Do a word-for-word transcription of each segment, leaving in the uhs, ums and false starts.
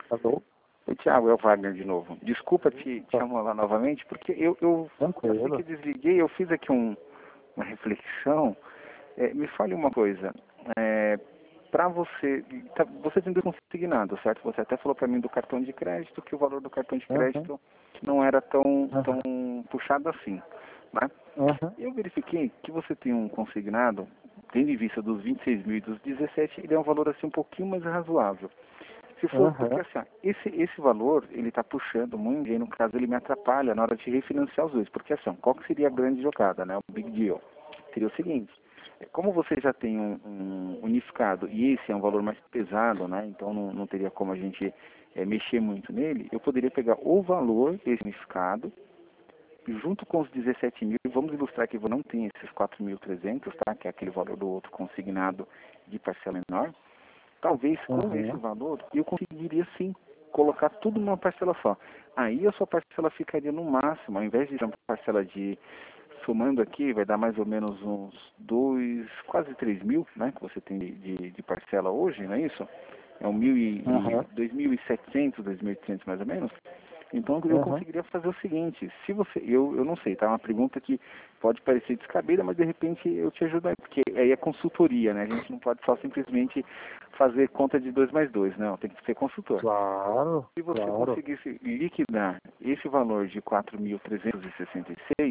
Alô? Oi, Thiago, é o Wagner de novo. Desculpa te, te amolar novamente, porque eu, eu assim que desliguei, eu fiz aqui um, uma reflexão. É, me fale uma coisa. É, para você, tá, você tem consignado, certo? Você até falou para mim do cartão de crédito, que o valor do cartão de crédito uhum. não era tão, uhum. tão puxado assim, né? Uhum. Eu verifiquei que você tem um consignado, tendo em vista dos vinte e seis mil e dos dezessete, ele é um valor assim um pouquinho mais razoável. Se for, uhum. porque assim, esse, esse valor, ele está puxando muito, e aí, no caso ele me atrapalha na hora de refinanciar os dois, porque assim, qual que seria a grande jogada, né? O big deal seria o seguinte: como você já tem um, um unificado e esse é um valor mais pesado, né? Então não, não teria como a gente é, mexer muito nele, eu poderia pegar o valor desse unificado junto com os dezessete mil, vamos ilustrar que eu não tenho esses quatro mil e trezentos, tá? Que é aquele valor do outro consignado de parcela menor. Talvez com uhum. esse valor eu conseguiria sim colocar tudo numa parcela só. Aí a sua parcela ficaria no máximo, ao invés de uma parcela de, somando aqui, vai dar mais ou menos uns dois, quase três mil, né? Que você tem de, de, de parcela hoje, não é isso? É um mil e, uhum. dois mil e setecentos, dois mil e oitocentos mais ou menos. Então eu uhum. conseguiria fazer o seguinte: se você, eu, eu não sei, tá? Uma pergunta que pode parecer descabida, mas de repente eu te ajudo aí, porque aí é consultoria, né? A gente não pode só simplesmente fazer conta de dois mais dois, não, tem que ser consultor. Claro. Se você claro. conseguisse liquidar esse valor de quatro mil trezentos e sessenta e seis,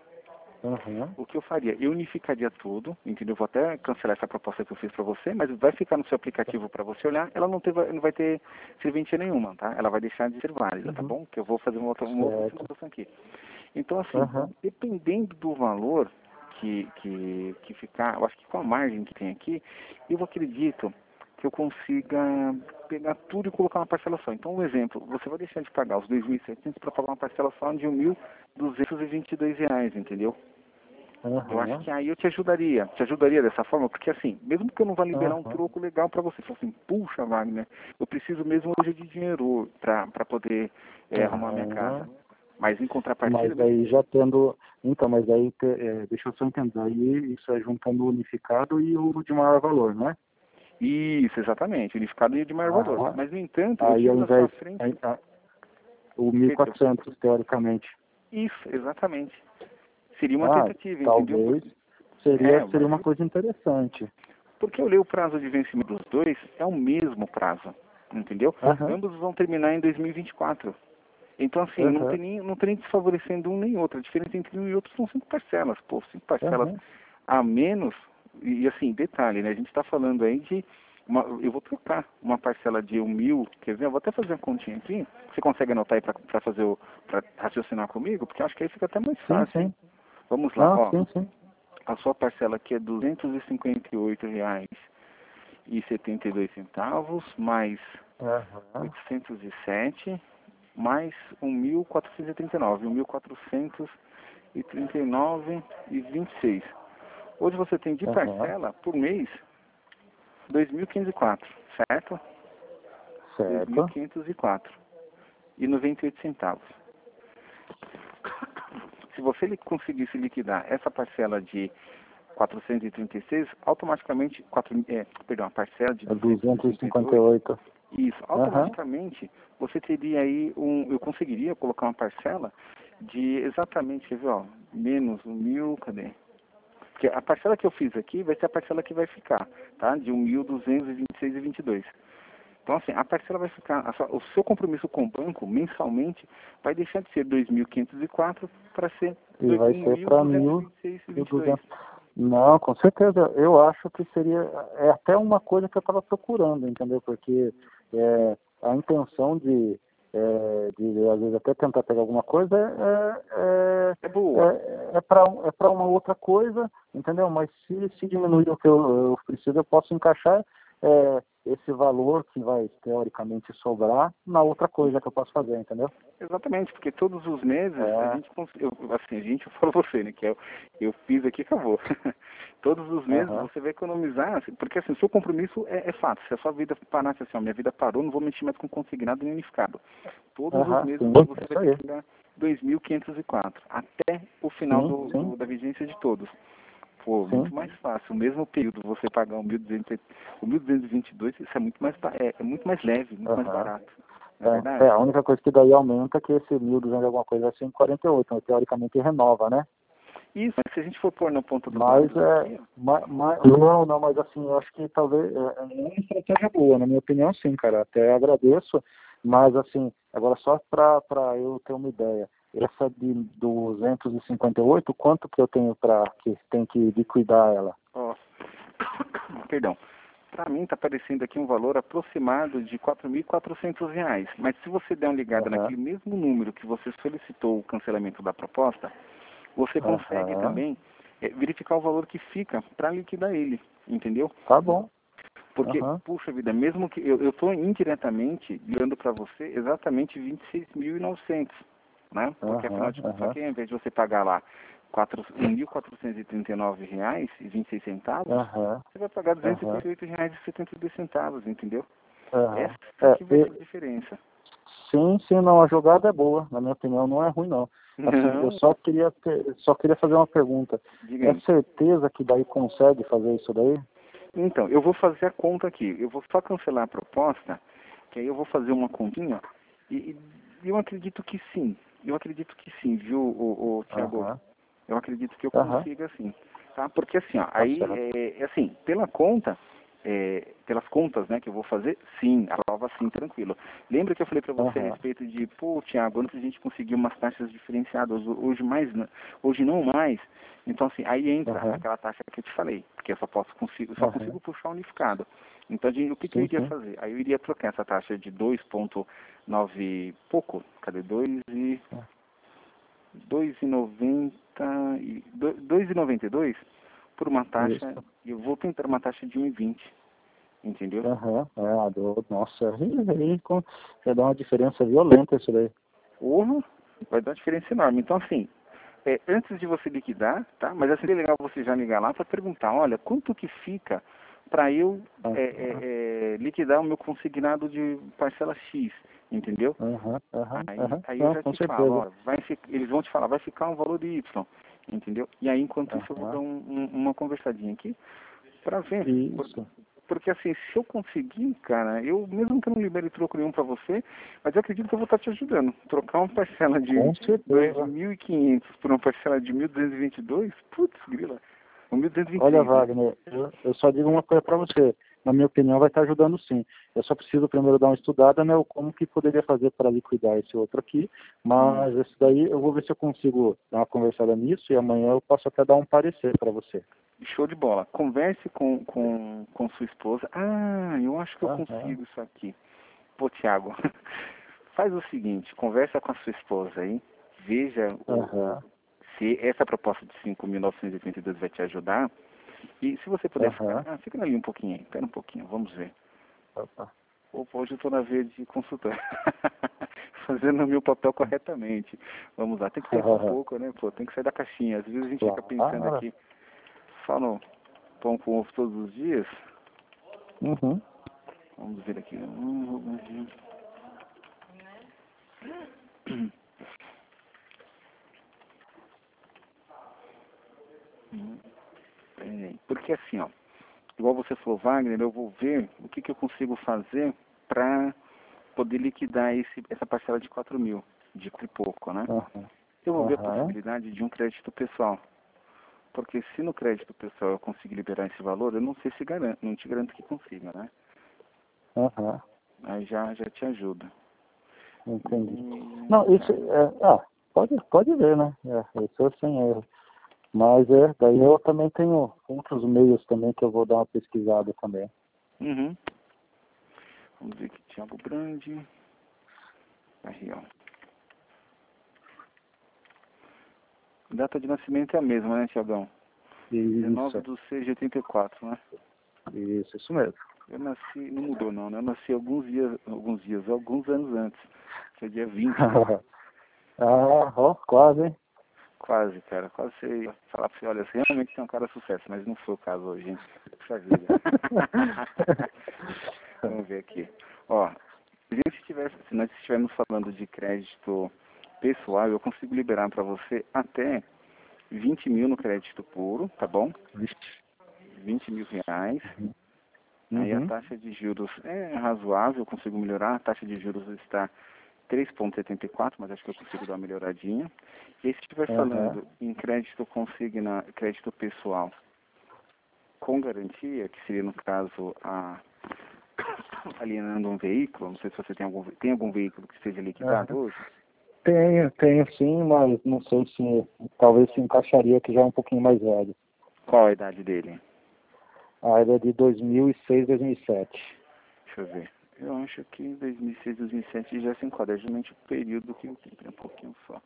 uhum. o que eu faria? Eu unificaria tudo, entendeu? Vou até cancelar essa proposta que eu fiz para você, mas vai ficar no seu aplicativo para você olhar. Ela não, teve, não vai ter serventia nenhuma, tá? Ela vai deixar de ser válida, uhum. tá bom? Que eu vou fazer uma outra, uma outra simulação aqui. Então, assim, uhum. dependendo do valor que, que, que ficar, eu acho que com a margem que tem aqui, eu acredito que eu consiga pegar tudo e colocar uma parcela só. Então, um exemplo, você vai deixar de pagar os dois mil e setecentos para pagar uma parcela só de mil duzentos e vinte e dois reais, entendeu? Uhum. Eu acho que aí eu te ajudaria, te ajudaria dessa forma, porque assim, mesmo que eu não vá liberar uhum. um troco legal para você, fala assim, puxa, Wagner, eu preciso mesmo hoje de dinheiro para poder é, uhum. arrumar minha casa. Mas em contrapartida... Mas aí já tendo... Então, mas aí, é, deixa eu só entender, aí isso é juntando o unificado e o de maior valor, né? Isso, exatamente, unificado e de maior ah, valor. Mas, no entanto, aí eu tiro ao da invés, sua frente... Aí, a, o mil e quatrocentos, teoricamente. Isso, exatamente. Seria uma ah, tentativa, talvez entendeu? Seria, é, seria mas... uma coisa interessante. Porque eu leio o prazo de vencimento dos dois, é o mesmo prazo, entendeu? Uhum. Ambos vão terminar em dois mil e vinte e quatro. Então, assim, uhum. não tem nem, não tem nem desfavorecendo um nem outro. A diferença entre um e outro são cinco parcelas. Pô, cinco parcelas uhum. a menos. E, assim, detalhe, né? A gente está falando aí de... Uma, eu vou trocar uma parcela de um mil, quer ver? Eu vou até fazer uma continha aqui. Você consegue anotar aí para fazer o... para raciocinar comigo? Porque eu acho que aí fica até mais fácil. Sim, sim. Vamos lá, ah, ó. Sim, sim. A sua parcela aqui é duzentos e cinquenta e oito reais e setenta e dois centavos, mais uhum. oitocentos e sete, mais um mil quatrocentos e trinta e nove, um mil quatrocentos e trinta e nove e vinte e seis. Hoje você tem de uhum. parcela por mês dois mil quinhentos e quatro, certo? Certo. dois mil quinhentos e quatro e noventa e oito centavos. Se você conseguisse liquidar essa parcela de quatrocentos e trinta e seis, automaticamente, quatro, é, perdão, a parcela de duzentos e cinquenta e oito. Isso, automaticamente uhum. você teria aí um, eu conseguiria colocar uma parcela de exatamente, quer ver, ó, menos um mil, cadê? Porque a parcela que eu fiz aqui vai ser a parcela que vai ficar, tá? De um mil duzentos e vinte e seis e vinte e dois. Então, assim, a parcela vai ficar, sua, o seu compromisso com o banco, mensalmente, vai deixar de ser dois mil quinhentos e quatro para ser e vai ser para mil duzentos e vinte e seis e vinte e dois. Não, com certeza. Eu acho que seria, é até uma coisa que eu estava procurando, entendeu? Porque é, a intenção de, é, de, às vezes, até tentar pegar alguma coisa é, é, é boa. É, é para é para uma outra coisa, entendeu? Mas se, se diminuir o que eu, eu preciso, eu posso encaixar é, esse valor que vai, teoricamente, sobrar na outra coisa que eu posso fazer, entendeu? Exatamente, porque todos os meses é. a gente, eu, assim, a gente, eu falo você, né, que eu, eu fiz aqui e acabou. Todos os meses uhum. você vai economizar, porque assim, o seu compromisso é, é fato. Se a sua vida parasse assim, ó, minha vida parou, não vou mexer mais com consignado nem unificado. Todos uhum, os meses sim, você isso vai aí. ter que pagar dois mil quinhentos e quatro, até o final sim, do, sim. do, da vigência de todos. Pô, sim. muito mais fácil. O mesmo período você pagar o mil duzentos, o mil duzentos e vinte e dois, isso é muito mais, é, é muito mais leve, muito uhum. mais barato. não é verdade? É, a única coisa que daí aumenta é que esse mil e duzentos alguma coisa é cento e quarenta e oito, então teoricamente renova, né? Isso, mas se a gente for pôr no ponto do Mas ônibus é, aqui, ó. mas, mas, não, não, mas assim, eu acho que talvez é, é uma estratégia boa, na minha opinião, sim, cara. Até agradeço, mas assim, agora só para eu ter uma ideia, essa de duzentos e cinquenta e oito, quanto que eu tenho para que tem que liquidar ela? Ó, perdão. Para mim está aparecendo aqui um valor aproximado de quatro mil e quatrocentos reais. Mas se você der uma ligada Uhum. naquele mesmo número que você solicitou o cancelamento da proposta, você consegue Uhum. também é, verificar o valor que fica para liquidar ele, entendeu? Tá bom. Porque, Uhum. puxa vida, mesmo que eu estou indiretamente dando para você exatamente vinte e seis mil e novecentos, né? Porque afinal de Uhum. contas, só Uhum. que ao invés de você pagar lá mil quatrocentos e trinta e nove reais e vinte e seis centavos, Uhum. você vai pagar duzentos e Uhum. trinta e oito reais e setenta e dois centavos, entendeu? Uhum. Essa É, que vai ser e, a diferença. sim, sim, não, a jogada é boa, na minha opinião, não é ruim, não. Assim, eu Não, só queria ter, só queria fazer uma pergunta. diga É aí. certeza que daí consegue fazer isso daí? Então, eu vou fazer a conta aqui. Eu vou só cancelar a proposta, que aí eu vou fazer uma continha, e, e eu acredito que sim. Eu acredito que sim, viu, o, o Tiago? Aham. Eu acredito que eu Aham. consiga sim. Tá? Porque assim, ó, Tá aí, certo. é, é assim, pela conta, é, pelas contas, né, que eu vou fazer, sim, a prova sim, tranquilo. Lembra que eu falei para você a Aham. respeito de, pô, Tiago, antes a gente conseguir umas taxas diferenciadas, hoje mais, né, hoje não mais. Então assim, aí entra Aham. aquela taxa que eu te falei, porque eu só posso consigo, só Aham. consigo puxar unificado. Então a gente, o que, que eu Sim, iria sim. fazer? Aí eu iria trocar essa taxa de dois vírgula nove pouco, cadê dois e dois e noventa e dois e noventa e dois por uma taxa, Isso. eu vou tentar uma taxa de um e vinte, entendeu? Aham. É, a do, nossa, aí, aí com- já dá uma diferença violenta isso daí. Ou vai dar uma diferença enorme. Então assim, é, antes de você liquidar, tá? Mas assim, é legal você já ligar lá para perguntar, olha, quanto que fica para eu é, é, Aham. é, liquidar o meu consignado de parcela X, entendeu? Aham. Aham. Aí, Aham. aí eu Não, já com te falo, certeza. ó, vai fi- eles vão te falar, vai ficar um valor de Y, entendeu? E aí, enquanto isso, eu vou dar Aham. um- um- uma conversadinha aqui para ver. Por- Isso. Porque assim, se eu conseguir, cara, eu mesmo que eu não libere troco nenhum para você, mas eu acredito que eu vou estar te ajudando. Trocar uma parcela de Com dois certeza. mil e quinhentos por uma parcela de mil duzentos e vinte e dois, putz, grila. Ou mil duzentos e vinte e Olha, seis, né? Wagner, eu, eu só digo uma coisa para você. Na minha opinião, vai estar ajudando sim. Eu só preciso primeiro dar uma estudada, né, o como que poderia fazer para liquidar esse outro aqui. Mas Isso. esse daí eu vou ver se eu consigo dar uma conversada nisso e amanhã eu posso até dar um parecer para você. Show de bola. Converse com, com, com sua esposa. Ah, eu acho que eu Aham, consigo isso aqui. Pô, Thiago, faz o seguinte, conversa com a sua esposa aí, veja o, o- aham, se essa proposta de cinco mil novecentos e oitenta e dois vai te ajudar. E se você puder ficar, aham. ah, fica ali um pouquinho aí, espera um pouquinho, vamos ver. Opa. Opa, hoje eu estou na vez de consultor. Fazendo o meu papel corretamente. Vamos lá, tem que pensar um pouco, né? Pô, tem que sair da caixinha. Às vezes a gente fica pensando Claro. aqui, só no pão com ovo todos os dias. Uhum. Vamos ver aqui. Hum, hum, hum. Peraí. Porque assim, ó, igual você falou, Wagner, eu vou ver o que, que eu consigo fazer para poder liquidar esse, essa parcela de quatro mil, de quatro e pouco, né? Aham. Eu vou ver a Aham. possibilidade de um crédito pessoal. Porque se no crédito pessoal eu conseguir liberar esse valor, eu não sei se garanto, não te garanto que consiga, né? Aham. Aí já, já te ajuda. Entendi. E, Não, isso cara, é, ah, pode, pode ver, né? É, isso é sem erro. Mas é, daí eu também tenho outros meios também que eu vou dar uma pesquisada também. uhum. Vamos ver aqui, Thiago Brandi. Aí, ó. Data de nascimento é a mesma, né, Thiagão? dezenove Isso, de seis de oitenta e quatro, né? isso, isso mesmo. Eu nasci, não mudou não, né? Eu nasci alguns dias, alguns dias, alguns anos antes, que é dia vinte. Ah, ó, quase, hein? Quase, cara, quase você ia falar pra você, olha, você realmente tem um cara de sucesso, mas não foi o caso hoje, hein? Puxa vida. Vamos ver aqui. Ó, se a gente tivesse, se nós estivermos falando de crédito pessoal, eu consigo liberar para você até vinte mil no crédito puro, tá bom? Vixe. vinte mil reais. Uhum. Aí a taxa de juros é razoável, eu consigo melhorar. A taxa de juros está três vírgula setenta e quatro, mas acho que eu consigo dar uma melhoradinha. E se estiver Uhum. falando em crédito consigna, crédito pessoal com garantia, que seria no caso a alienando um veículo, não sei se você tem algum, tem algum veículo que seja liquidado Uhum. hoje? Tenho, tenho sim, mas não sei se talvez se encaixaria, que já é um pouquinho mais velho. Qual a idade dele? A era é de dois mil e seis, dois mil e sete. Deixa eu ver. Eu acho que em dois mil e seis, dois mil e sete já se enquadra, é justamente o período que eu tenho um pouquinho só.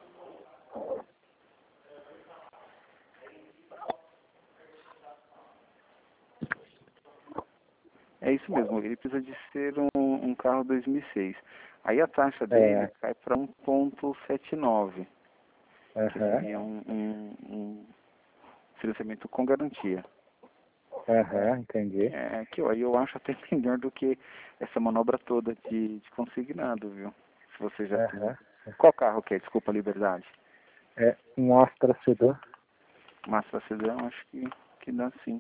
É isso mesmo, ele precisa de ser um, um carro dois mil e seis. Aí a taxa dele É. cai para um vírgula setenta e nove, que Aham. seria um, um, um financiamento com garantia. Aham, entendi. É, que eu, aí eu acho até melhor do que essa manobra toda de, de consignado, viu? Se você já tem. Aham. Qual carro que é? Desculpa a liberdade. É um Astra Sedan. Massa Sedã, acho que, que dá sim.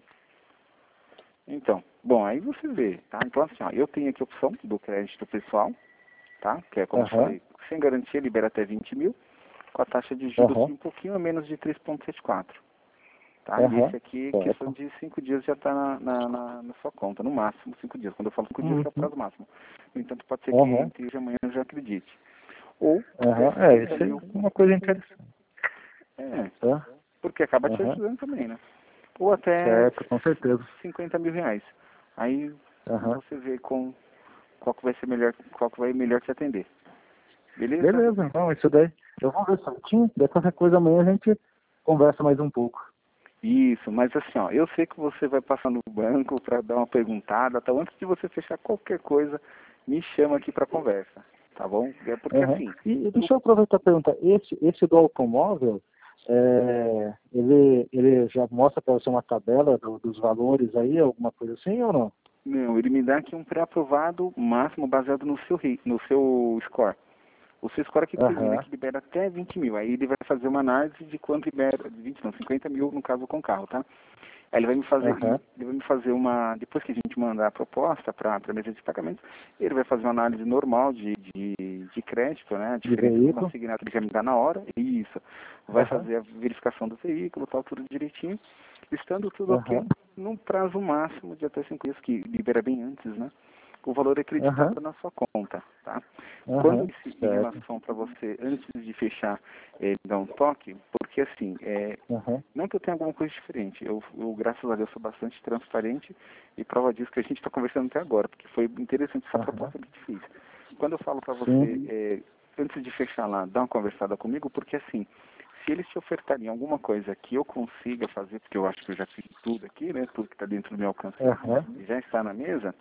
Então, bom, aí você vê, tá? Então assim, ó, eu tenho aqui a opção do crédito pessoal, tá? Que é como eu Aham. falei, sem garantia libera até vinte mil, com a taxa de juros Aham. um pouquinho a menos de três vírgula setenta e quatro. Tá? E Aham. esse aqui, questão Certo. de cinco dias já está na, na, na, na sua conta, no máximo cinco dias. Quando eu falo cinco dias, é o Uhum. prazo máximo. No entanto, pode ser que Aham. entre hoje e amanhã eu já acredite. Ou até Aham. É, cinquenta isso mil. é uma coisa interessante. É, Tá? porque acaba te Aham. ajudando também, né? Ou até Certo, com certeza. cinquenta mil reais. Aí Aham. você vê com qual que vai ser melhor, qual que vai melhor te atender. Beleza? Beleza, então, isso daí. Eu vou ver certinho, daí qualquer coisa amanhã a gente conversa mais um pouco. Isso, mas assim, ó, eu sei que você vai passar no banco para dar uma perguntada, então antes de você fechar qualquer coisa, me chama aqui para conversa, tá bom? É porque Uhum. assim, E deixa eu aproveitar e perguntar, esse, esse do automóvel, é, ele, ele já mostra para você uma tabela do- dos valores aí, alguma coisa assim ou não? não, ele me dá aqui um pré-aprovado máximo baseado no seu ri- no seu score. O seu score aqui determina Aham, que libera até vinte mil. Aí ele vai fazer uma análise de quanto libera, de vinte não, cinquenta mil no caso com carro, tá? Aí ele vai me fazer, aham, ele vai me fazer uma, depois que a gente mandar a proposta para a mesa de pagamentos, ele vai fazer uma análise normal de, de, de crédito, né? A de diferença do veículo. consignado ele já me dá na hora, e isso. Vai Aham, fazer a verificação do veículo, tal, tudo direitinho. Estando tudo ok, aham, num prazo máximo de até cinco dias, que libera bem antes, né? O valor é aham, acreditado na sua conta, tá? Quando aham, disse em certo. relação para você, antes de fechar, eh, dar um toque, porque assim, é, Aham, não que eu tenha alguma coisa diferente, eu, eu, graças a Deus, sou bastante transparente e prova disso que a gente está conversando até agora, porque foi interessante essa aham, proposta que eu te fiz. Quando eu falo para você, sim, é, antes de fechar lá, dá uma conversada comigo, porque assim, se eles te ofertarem alguma coisa que eu consiga fazer, porque eu acho que eu já fiz tudo aqui, né, tudo que está dentro do meu alcance aham, já está na mesa,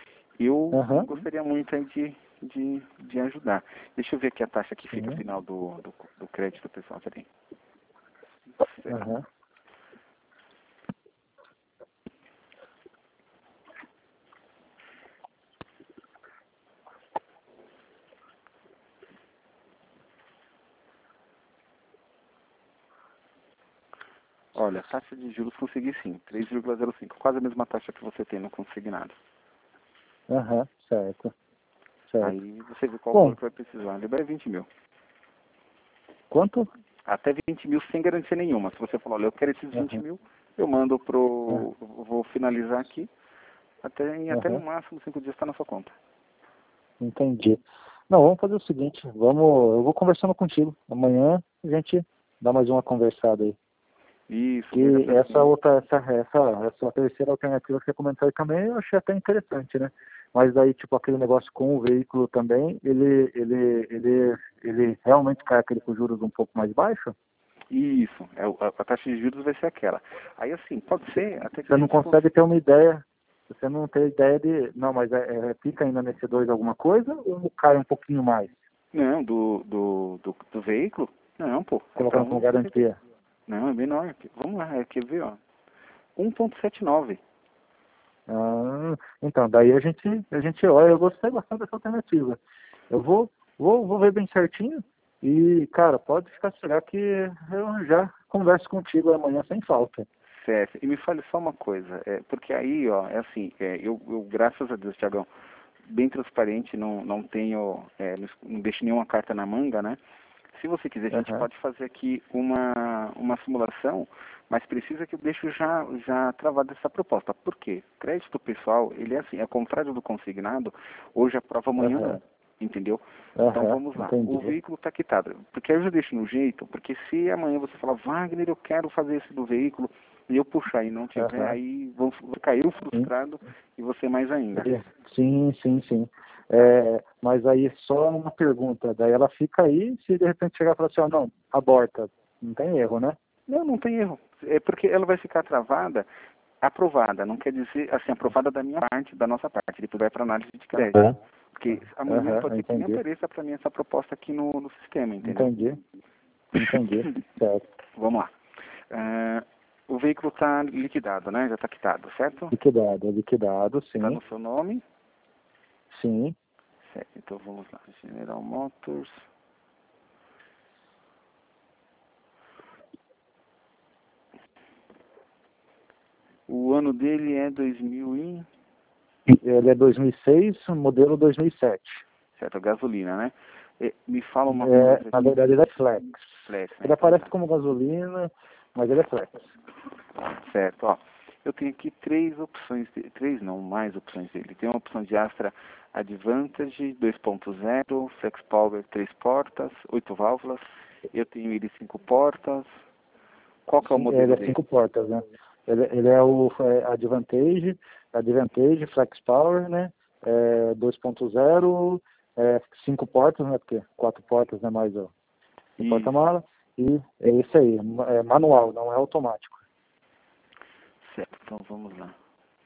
eu aham, gostaria muito aí de, de, de ajudar. Deixa eu ver aqui a taxa que fica sim, final do, do, do crédito, pessoal, peraí. Será? aham. Olha, taxa de juros consegui sim, três vírgula zero cinco, quase a mesma taxa que você tem no consignado. Aham, certo, certo. Aí você vê qual valor Bom, que vai precisar. Libera vinte mil. quanto? Até vinte mil sem garantia nenhuma. Se você falar, olha, eu quero esses vinte Aham, mil, eu mando aham, pro. Vou finalizar aqui. Até, em até no aham, máximo cinco dias está na sua conta. entendi. Não, vamos fazer o seguinte, vamos, eu vou conversando contigo. Amanhã a gente dá mais uma conversada aí. Isso, mesa Que pra essa cima. outra, essa, essa, essa terceira alternativa que você comentou aí também, eu achei até interessante, né? Mas daí, tipo, aquele negócio com o veículo também, ele, ele, ele, ele realmente cai aquele com juros um pouco mais baixo? Isso, é, o- a, a taxa de juros vai ser aquela. Aí assim, pode ser até que a Você não gente consegue consiga. ter uma ideia, você não tem ideia de, não, mas é, é, fica ainda nesse dois alguma coisa ou cai um pouquinho mais, Não, do, do, do, do veículo? Não, pô, é para colocando como um vírgula setenta. garantia? Não, é menor. Vamos lá, é, quer ver, ó. um vírgula setenta e nove. Ah, então, daí a gente, a gente olha, eu gostei bastante dessa alternativa. Eu vou, vou, vou ver bem certinho e, cara, pode ficar será que eu já converso contigo amanhã sem falta. Certo. E me fale só uma coisa, é, porque aí, ó, é assim, é, eu, eu, graças a Deus, Tiagão, bem transparente, não, não tenho, é, não, não deixo nenhuma carta na manga, né? Se você quiser, a gente Uhum. pode fazer aqui uma, uma simulação, mas precisa que eu deixe já, já travada essa proposta. Por quê? Crédito pessoal, ele é assim, é contrário do consignado, hoje aprova, amanhã Uhum. não. Entendeu? Então Uhum. vamos lá. Entendi. O veículo está quitado. Porque aí eu já deixo no jeito, porque se amanhã você falar, Wagner, eu quero fazer esse do veículo, e eu puxar e não tiver, Uhum. aí vou, vou cair eu Sim. frustrado e você mais ainda. Sim, sim, sim. É, mas aí só uma pergunta, daí ela fica aí, se de repente chegar e falar assim, ó, não, aborta, não tem erro, né? Não, não tem erro. É porque ela vai ficar travada, aprovada, não quer dizer, assim, aprovada da minha parte, da nossa parte, depois vai para análise de crédito. Uhum. Porque amanhã Uhum. pode ser que nem Entendi. apareça para mim essa proposta aqui no, no sistema, entendeu? Entendi. Entendi. Certo. Vamos lá. Ah, o veículo está liquidado, né? Já está quitado, certo? Liquidado, liquidado, Está sim. no seu nome? Sim. Certo, então vamos lá. General Motors. O ano dele é dois mil e... Ele é dois mil e seis, modelo dois mil e sete. Certo, gasolina, né? E, me fala uma É, coisa na aqui. verdade ele é flex. Flex, né? Ele Então aparece tá. como gasolina, mas ele é flex. Certo, ó. Eu tenho aqui três opções, de, três não, mais opções dele. Tem uma opção de Astra Advantage dois ponto zero, Flex Power três portas, oito válvulas. Eu tenho ele cinco portas. Qual que é o Sim, ele modelo é dele? cinco portas, né? Ele, ele é o é, Advantage, Advantage, Flex Power, né? É, dois ponto zero, é, cinco portas, né? Porque quatro portas, né? Mais o, o Isso. porta-mala. E é isso aí, é manual, não é automático. Certo, então vamos lá.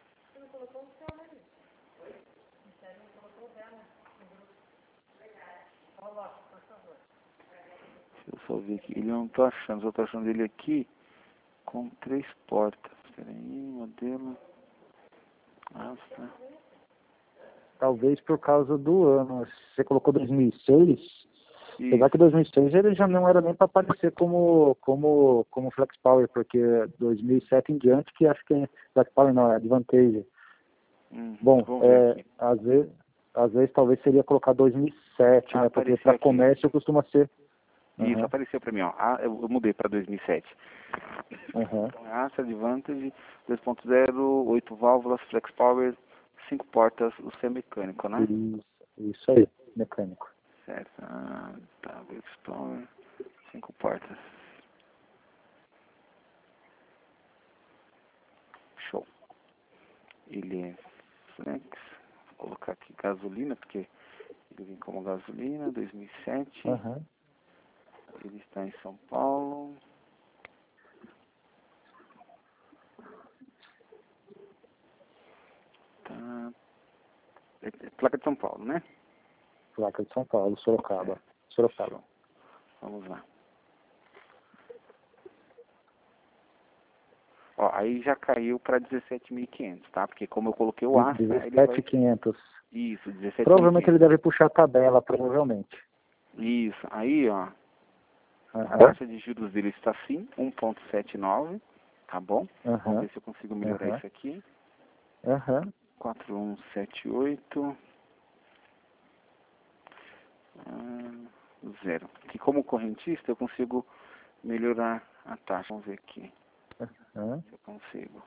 Deixa eu só ver aqui. Ele não tô achando, só tô achando ele aqui com três portas. Espera aí, modelo. Astra. Talvez por causa do ano. Você colocou dois mil e seis, apesar Isso. que dois mil e seis ele já não era nem para aparecer como, como, como Flex Power, porque dois mil e sete em diante que acho que é Flex Power não, é Advantage. Hum, Bom, vamos ver é, aqui. às vezes, às vezes talvez seria colocar dois mil e sete, Ah, né? Porque apareceu para aqui. comércio costuma ser. Isso, Aham, apareceu pra mim, ó. Ah, eu, eu mudei pra dois mil e sete. aham. Então é Astra Advantage dois ponto zero, oito válvulas, Flex Power, cinco portas, o C é mecânico, né? Isso, isso aí, mecânico. Certo. Ah, tá, Flex Power, cinco portas. Show. Ele é Flex. Vou colocar aqui gasolina, porque ele vem como gasolina, dois mil e sete. Aham. Ele está em São Paulo. Tá. É, é placa de São Paulo, né? Placa de São Paulo, Sorocaba. Certo. Sorocaba. Show. Vamos lá. Ó, aí já caiu para dezessete mil e quinhentos, tá? Porque como eu coloquei o Astra, ele vai... dezessete mil e quinhentos. Isso, dezessete mil e Provavelmente ele quinhentos. deve puxar a tabela, provavelmente. Isso. Aí, ó, a Aham, taxa de juros dele está sim, um vírgula setenta e nove, tá bom? Vamos aham, ver se eu consigo melhorar aham, isso aqui. aham. quatro um sete oito. Ah, zero. Que como correntista eu consigo melhorar a taxa. Vamos ver aqui aham. se eu consigo.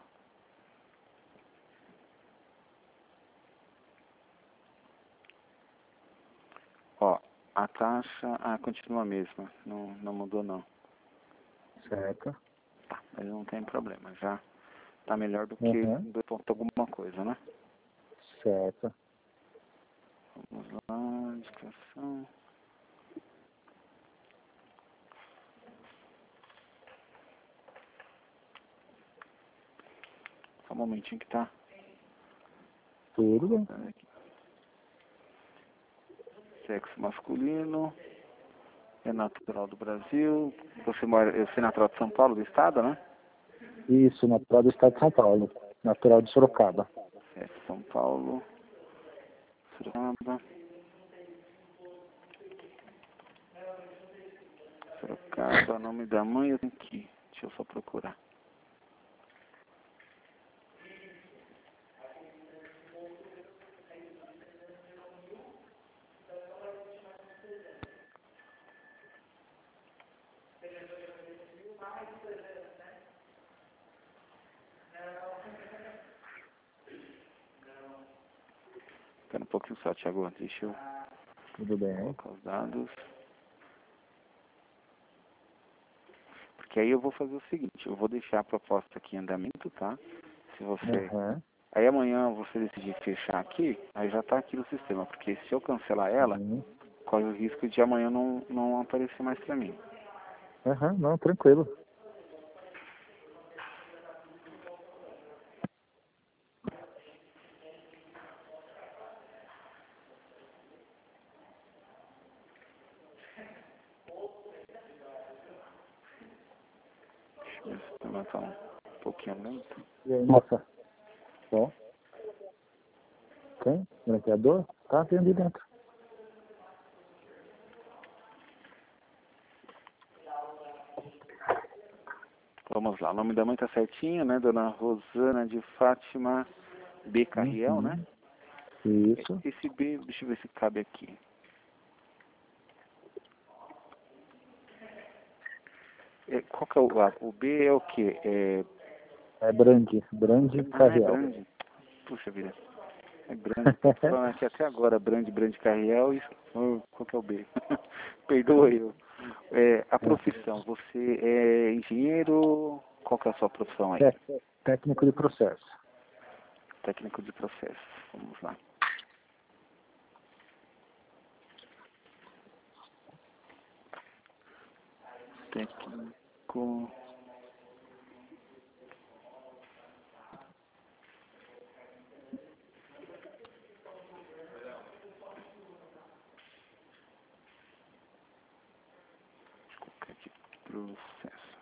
Ó, a taxa ah, continua a mesma. Não, não mudou não. Certo. Tá, mas não tem problema. Já tá melhor do que Aham. dois ponto alguma coisa, né? Certo. Vamos lá, indicação. Só um momentinho que tá. Tudo bem. Aqui. Sexo masculino. É natural do Brasil. Você mora, eu sou natural de São Paulo, do estado, né? Isso, natural do estado de São Paulo. Natural de Sorocaba. É, São Paulo. Sorocaba. Sorocaba, nome da mãe eu tenho aqui. Deixa eu só procurar. pouquinho só, Thiago. Deixa eu Tudo bem. colocar os dados. Porque aí eu vou fazer o seguinte, eu vou deixar a proposta aqui em andamento, tá? Se você... Uhum. Aí amanhã você decidir fechar aqui, aí já tá aqui no sistema, porque se eu cancelar ela, Uhum. corre o risco de amanhã não, não aparecer mais pra mim. Uhum. Não, tranquilo. Deixa eu ver se o sistema tá um pouquinho lento. E aí, moça? Bom? Quem? Branqueador? Tá, tem ali dentro. Vamos lá, o nome da mãe tá certinho, né? Dona Rosana de Fátima B. Carriel, Uhum. né? Isso. Esse B, deixa eu ver se cabe aqui. É, qual que é o, a, o B é o quê? É, É Brande. Brande ah, é Carriel. Brande. Puxa vida. É Brande. Tô falando aqui até agora, Brande, Brande Carriel. E, oh, qual que é o B? Perdoa eu. É, a profissão, você é engenheiro? Qual que é a sua profissão aí? É, técnico de processo. Técnico de processo. Vamos lá. Técnico... Aqui, processo.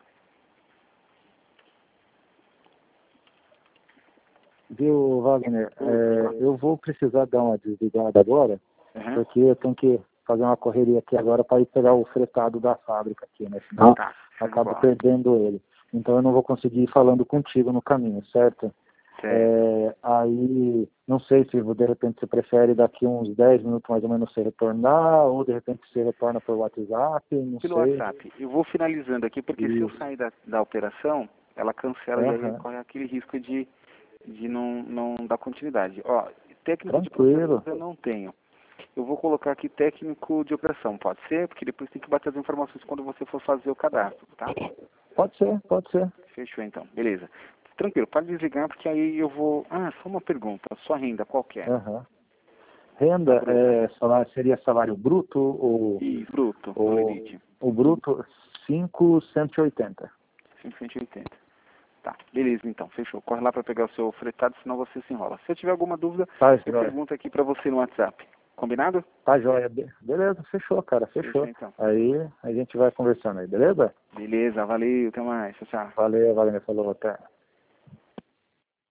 Viu, Wagner? É, eu vou precisar dar uma desligada agora, Uhum. porque eu tenho que fazer uma correria aqui agora para ir pegar o fretado da fábrica aqui, né? Senão Tá, acabo perdendo ele. Então eu não vou conseguir ir falando contigo no caminho, certo? É, aí, não sei se de repente você prefere daqui uns dez minutos mais ou menos você retornar, ou de repente você retorna por WhatsApp, não Pelo sei. WhatsApp. Eu vou finalizando aqui, porque se eu Isso. sair da, da operação, ela cancela e aí Uhum. corre aquele risco de, de não, não dar continuidade. Ó, técnico de Tranquilo. processos eu não tenho. Eu vou colocar aqui técnico de operação, pode ser? Porque depois tem que bater as informações quando você for fazer o cadastro, tá? Pode ser, pode ser. Fechou então, beleza. Tranquilo, pode desligar porque aí eu vou... Ah, só uma pergunta, sua renda qual que é? Uhum. Renda é, salário, seria salário bruto ou, E bruto, no ou Elite. o bruto cinco mil cento e oitenta. cinco mil cento e oitenta. Tá, beleza então, fechou. Corre lá para pegar o seu fretado, senão você se enrola. Se eu tiver alguma dúvida, Tá, eu joia. pergunto aqui para você no WhatsApp. Combinado? Tá, joia. Be- Beleza, fechou, cara, fechou. Fechou então. Aí a gente vai conversando aí, beleza? Beleza, valeu, até mais. Tchau, tchau. Valeu, Wagner, falou, até.